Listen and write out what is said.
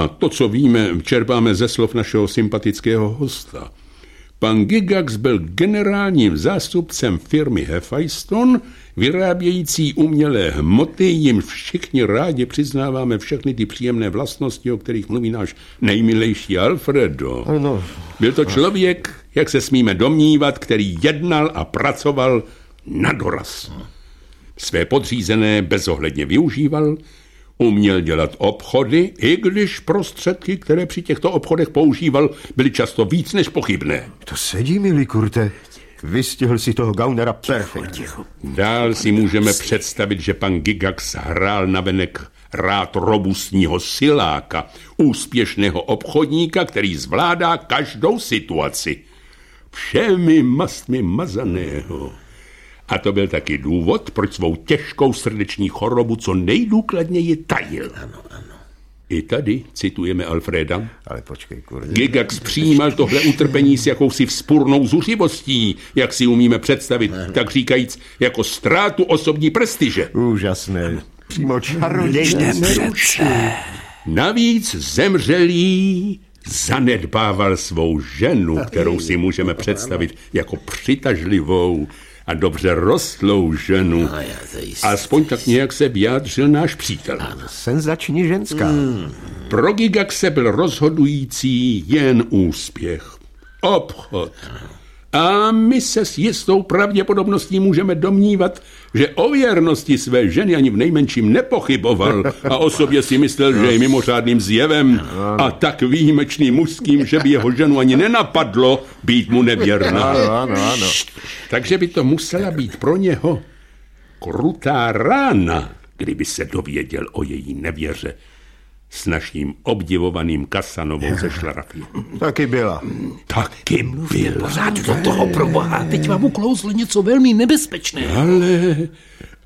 A to, co víme, čerpáme ze slov našeho sympatického hosta. Pan Gygax byl generálním zástupcem firmy Hephaeston, vyrábějící umělé hmoty, jim všichni rádi přiznáváme všechny ty příjemné vlastnosti, o kterých mluví náš nejmilejší Alfredo. Byl to člověk, jak se smíme domnívat, který jednal a pracoval na doraz. Své podřízené bezohledně využíval, uměl dělat obchody, i když prostředky, které při těchto obchodech používal, byly často víc než pochybné. To sedí, milý Kurte. Vystihl si toho Gaunera perfektně. Dál si můžeme představit, že pan Gygax hrál navenek rád robustního siláka, úspěšného obchodníka, který zvládá každou situaci. Všemi mastmi mazaného. A to byl taky důvod, proč svou těžkou srdeční chorobu co nejdůkladněji tajil. Ano. I tady citujeme Alfreda. Ale počkej, Kurte. Gygax přijímal tohle utrpení s jakousi vzpurnou zuřivostí, jak si umíme představit, tak říkajíc, jako ztrátu osobní prestiže. Úžasné. Přímo čarodějné. Navíc zemřelý zanedbával svou ženu, kterou si můžeme představit jako přitažlivou a dobře rostlou ženu. Aspoň tak nějak se vyjádřil náš přítel. Senzační ženská. Pro Gygaxe byl rozhodující jen úspěch. Obchod. A my se s jistou pravděpodobností můžeme domnívat, že o věrnosti své ženy ani v nejmenším nepochyboval a o sobě si myslel, že je mimořádným zjevem a tak výjimečným mužským, že by jeho ženu ani nenapadlo být mu nevěrná. Ano. Takže by to musela být pro něho krutá rána, kdyby se dověděl o její nevěře s naším obdivovaným Kasanovou ze Šlarafy. Taky byla. Pořád do toho, proboha, teď vám uklouzlo něco velmi nebezpečného.